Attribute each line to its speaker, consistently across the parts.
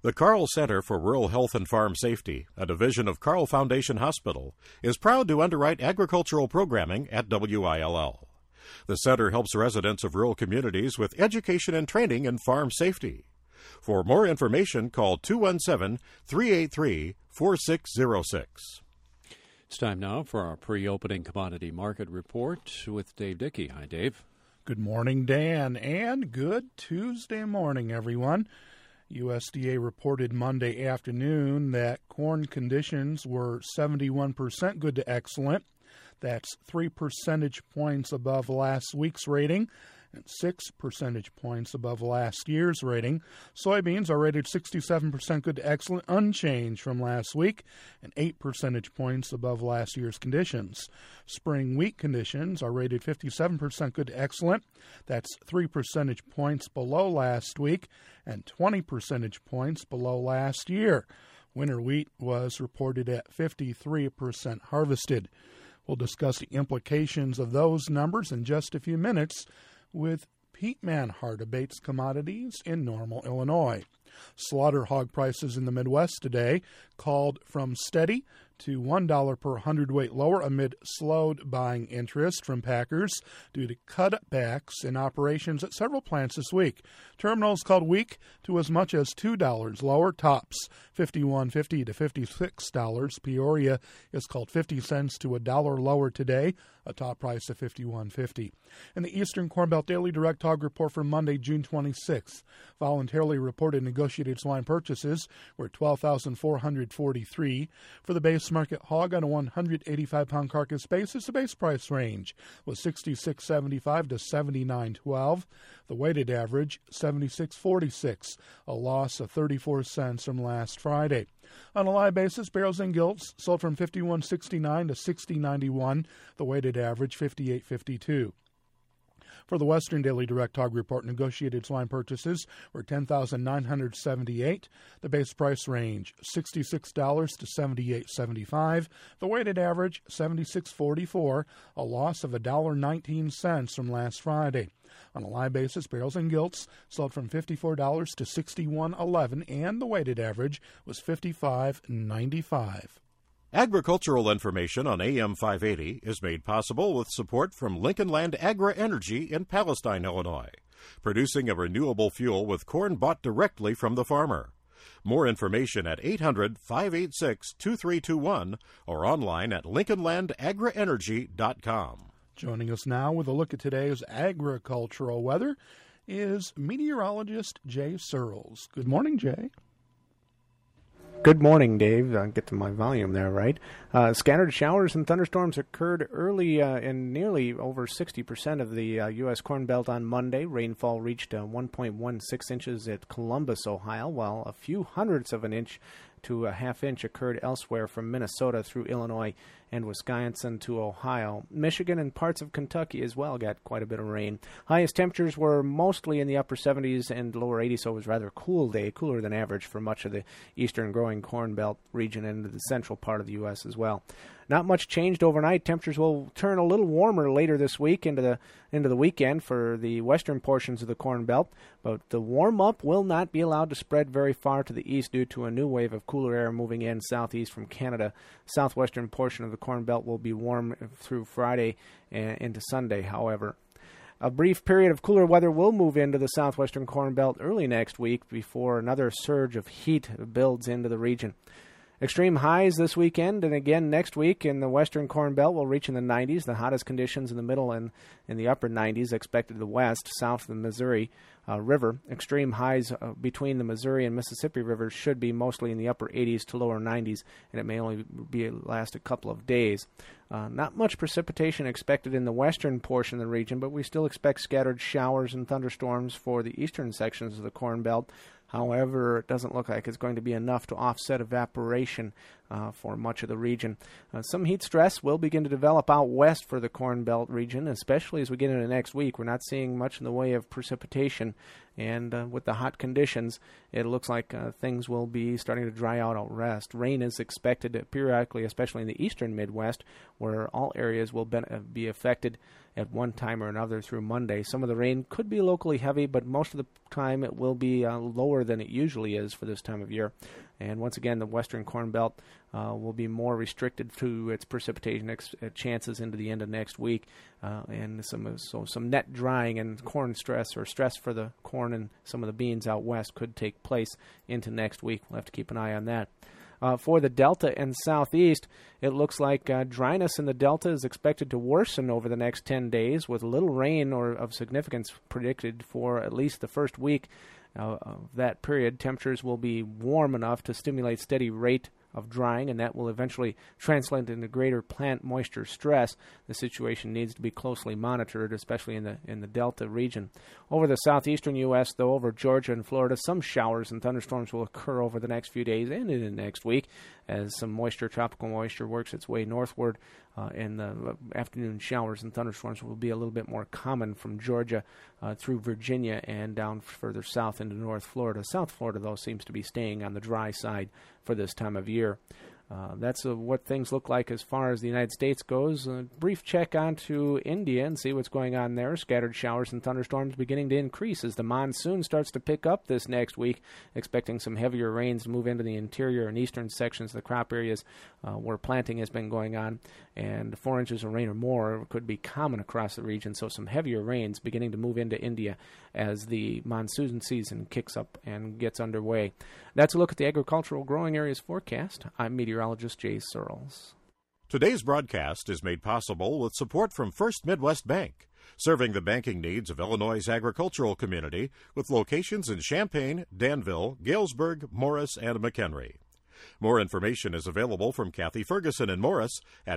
Speaker 1: The Carl Center for Rural Health and Farm Safety, a division of Carl Foundation Hospital, is proud to underwrite agricultural programming at WILL. The center helps residents of rural communities with education and training in farm safety. For more information, call 217-383-4606.
Speaker 2: It's time now for our pre-opening commodity market report with Dave Dickey. Hi, Dave.
Speaker 3: Good morning, Dan, and good Tuesday morning, everyone. USDA reported Monday afternoon that corn conditions were 71% good to excellent. That's 3 percentage points above last week's rating and 6 percentage points above last year's rating. Soybeans are rated 67% good to excellent, unchanged from last week, and 8 percentage points above last year's conditions. Spring wheat conditions are rated 57% good to excellent. That's 3 percentage points below last week and 20 percentage points below last year. Winter wheat was reported at 53% harvested. We'll discuss the implications of those numbers in just a few minutes with Pete Manhart of Bates Commodities in Normal, Illinois. Slaughter hog prices in the Midwest today called from steady to $1 per hundredweight lower amid slowed buying interest from packers due to cutbacks in operations at several plants this week. Terminals called weak to as much as $2 lower, tops $51.50 to $56. Peoria is called 50 cents to $1 lower today, a top price of $51.50. In the Eastern Corn Belt Daily Direct Hog Report for Monday, June 26th, voluntarily reported negotiated swine purchases were 12,443. For the base market hog on a 185-pound carcass basis, the base price range was $66.75 to $79.12. The weighted average, $76.46, a loss of 34 cents from last Friday. On a live basis, barrels and gilts sold from $51.69 to $60.91. The weighted average, $58.52. For the Western Daily Direct Hog Report, negotiated swine purchases were $10,978. The base price range, $66 to $78.75. The weighted average, $76.44, a loss of $1.19 from last Friday. On a live basis, barrels and gilts sold from $54 to $61.11, and the weighted average was $55.95.
Speaker 1: Agricultural information on AM 580 is made possible with support from Lincoln Land Agri-Energy in Palestine, Illinois, producing a renewable fuel with corn bought directly from the farmer. More information at 800-586-2321 or online at lincolnlandagrienergy.com.
Speaker 3: Joining us now with a look at today's agricultural weather is meteorologist Jay Searles. Good morning, Jay.
Speaker 4: Good morning, Dave. Get to my volume there, right? Scattered showers and thunderstorms occurred early in nearly over 60% of the U.S. Corn Belt on Monday. Rainfall reached 1.16 inches at Columbus, Ohio, while a few hundredths of an inch to a half inch occurred elsewhere from Minnesota through Illinois and Wisconsin to Ohio. Michigan and parts of Kentucky as well got quite a bit of rain. Highest temperatures were mostly in the upper 70s and lower 80s, so it was a rather cool day, cooler than average for much of the eastern growing Corn Belt region and the central part of the U.S. as well. Not much changed overnight. Temperatures will turn a little warmer later this week into the weekend for the western portions of the Corn Belt, but the warm-up will not be allowed to spread very far to the east due to a new wave of cooler air moving in southeast from Canada. Southwestern portion of the Corn Belt will be warm through Friday and into Sunday, however. A brief period of cooler weather will move into the southwestern Corn Belt early next week before another surge of heat builds into the region. Extreme highs this weekend and again next week in the western Corn Belt will reach in the 90s. The hottest conditions in the middle and in the upper 90s expected to the west, south of the Missouri River. Extreme highs between the Missouri and Mississippi rivers should be mostly in the upper 80s to lower 90s, and it may only last a couple of days. Not much precipitation expected in the western portion of the region, but we still expect scattered showers and thunderstorms for the eastern sections of the Corn Belt. However, it doesn't look like it's going to be enough to offset evaporation for much of the region. Some heat stress will begin to develop out west for the Corn Belt region, especially as we get into next week. We're not seeing much in the way of precipitation, and with the hot conditions, it looks like things will be starting to dry out west. Rain is expected periodically, especially in the eastern Midwest, where all areas will be affected at one time or another through Monday. Some of the rain could be locally heavy, but most of the time it will be lower than it usually is for this time of year. And once again, the western Corn Belt will be more restricted to its precipitation chances into the end of next week, and some net drying and corn stress for the corn and some of the beans out west could take place into next week. We'll have to keep an eye on that. For the Delta and Southeast, it looks like dryness in the Delta is expected to worsen over the next 10 days, with little rain or of significance predicted for at least the first week of that period. Temperatures will be warm enough to stimulate steady rate of drying, and that will eventually translate into greater plant moisture stress. The situation needs to be closely monitored, especially in the Delta region. Over the southeastern U.S., though, over Georgia and Florida, some showers and thunderstorms will occur over the next few days and into next week as some tropical moisture, works its way northward. And the afternoon showers and thunderstorms will be a little bit more common from Georgia through Virginia and down further south into North Florida. South Florida, though, seems to be staying on the dry side for this time of year. That's what things look like as far as the United States goes. A brief check onto India and see what's going on there. Scattered showers and thunderstorms beginning to increase as the monsoon starts to pick up this next week, expecting some heavier rains to move into the interior and eastern sections of the crop areas where planting has been going on. And 4 inches of rain or more could be common across the region, so some heavier rains beginning to move into India as the monsoon season kicks up and gets underway. That's a look at the agricultural growing areas forecast. I'm meteorologist Jay Searles.
Speaker 1: Today's broadcast is made possible with support from First Midwest Bank, serving the banking needs of Illinois' agricultural community with locations in Champaign, Danville, Galesburg, Morris, and McHenry. More information is available from Kathy Ferguson in Morris at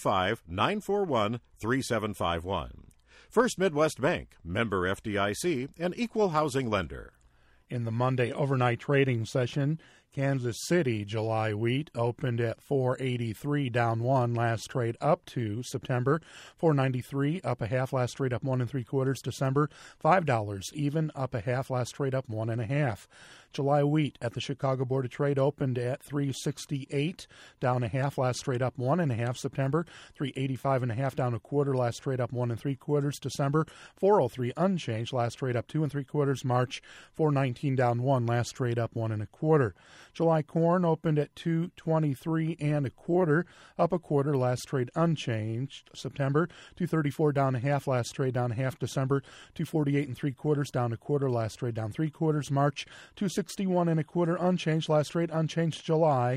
Speaker 1: 815-941-3751. First Midwest Bank, member FDIC, and equal housing lender.
Speaker 3: In the Monday overnight trading session, Kansas City July wheat opened at $4.83, down 1, last trade up to September. $4.93, up a half, last trade up 1 3/4. December, $5 even, up a half, last trade up 1 1/2. July wheat at the Chicago Board of Trade opened at $3.68, down a half, last trade up 1 1/2. September, $3.85 1/2, down a quarter, last trade up 1 3/4. December, $4.03 unchanged, last trade up 2 3/4. March, $4.19, down 1, last trade up 1 1/4. July corn opened at $2.23 1/4, up a quarter, last trade unchanged. September, $2.34, down a half, last trade down a half. December, $2.48 3/4, down a quarter, last trade down 3/4. March, $2.61 1/4, unchanged, last trade unchanged. July,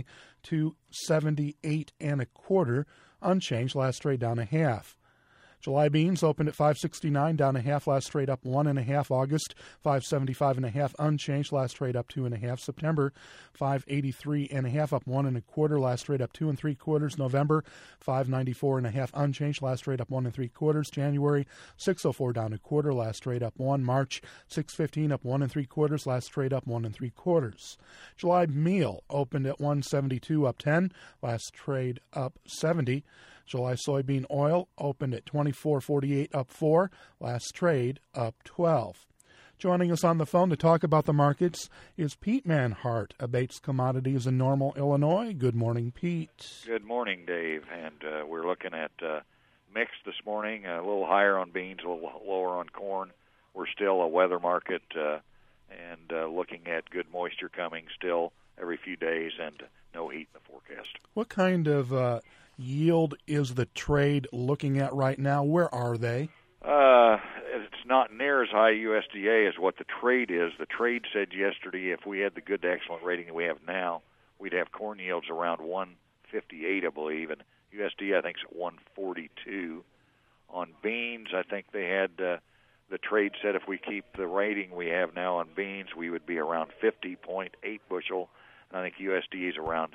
Speaker 3: $2.78 1/4, unchanged, last trade down a half. July beans opened at $5.69, down a half, last trade up 1 1/2. August, $5.75 1/2, unchanged, last trade up 2 1/2. September, $5.83 1/2, up 1 1/4, last trade up 2 3/4. November, $5.94 1/2, unchanged, last trade up 1 3/4. January, $6.04, down a quarter, last trade up 1. March, $6.15, up 1 3/4, last trade up 1 3/4. July meal opened at $1.72, up 10, last trade up 70. July soybean oil opened at $24.48, up 4, last trade up 12. Joining us on the phone to talk about the markets is Pete Manhart of Bates Commodities in Normal, Illinois. Good morning, Pete.
Speaker 5: Good morning, Dave. And we're looking at mix this morning, a little higher on beans, a little lower on corn. We're still a weather market and looking at good moisture coming still every few days and no heat in the forecast.
Speaker 3: What kind of yield is the trade looking at right now? Where are they?
Speaker 5: It's not near as high USDA as what the trade is. The trade said yesterday if we had the good to excellent rating that we have now, we'd have corn yields around 158, I believe, and USDA I think is at 142. On beans, I think they had the trade said if we keep the rating we have now on beans, we would be around 50.8 bushel, and I think USDA is around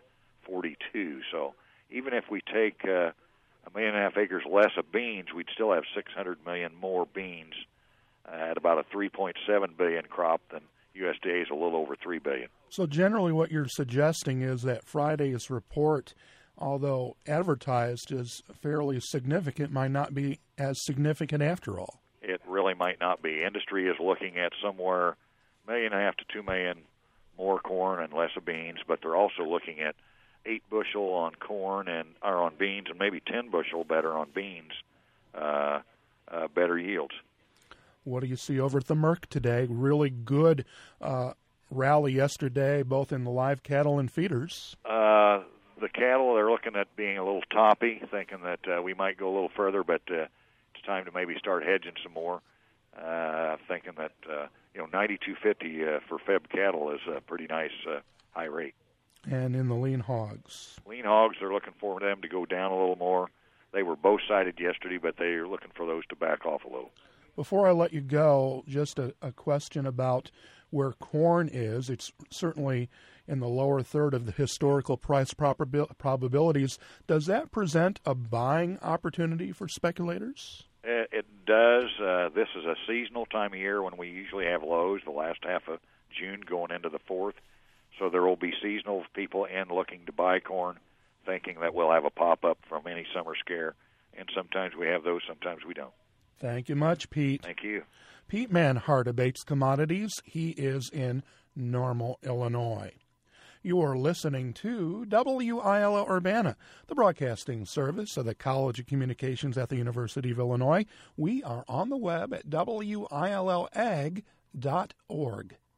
Speaker 5: 42. So even if we take 1.5 million acres less of beans, we'd still have 600 million more beans at about a 3.7 billion crop than USDA is a little over 3 billion.
Speaker 3: So generally what you're suggesting is that Friday's report, although advertised as fairly significant, might not be as significant after all.
Speaker 5: It really might not be. Industry is looking at somewhere 1.5 million to 2 million more corn and less of beans, but they're also looking at 8 bushel on corn or on beans, and maybe 10 bushel better on beans better yields.
Speaker 3: What do you see over at the Merc today? Really good rally yesterday, both in the live cattle and feeders.
Speaker 5: The cattle, they're looking at being a little toppy, thinking that we might go a little further, but it's time to maybe start hedging some more. Thinking that 92.50 for Feb cattle is a pretty nice high rate.
Speaker 3: And in the lean hogs?
Speaker 5: Lean hogs, they're looking for them to go down a little more. They were both sided yesterday, but they're looking for those to back off a little.
Speaker 3: Before I let you go, just a question about where corn is. It's certainly in the lower third of the historical price probabilities. Does that present a buying opportunity for speculators?
Speaker 5: It does. This is a seasonal time of year when we usually have lows, the last half of June going into the 4th. So there will be seasonal people in looking to buy corn, thinking that we'll have a pop-up from any summer scare. And sometimes we have those, sometimes we don't.
Speaker 3: Thank you much, Pete.
Speaker 5: Thank you.
Speaker 3: Pete Manhart of Bates Commodities. He is in Normal, Illinois. You are listening to WILO Urbana, the broadcasting service of the College of Communications at the University of Illinois. We are on the web at WILOAG.org.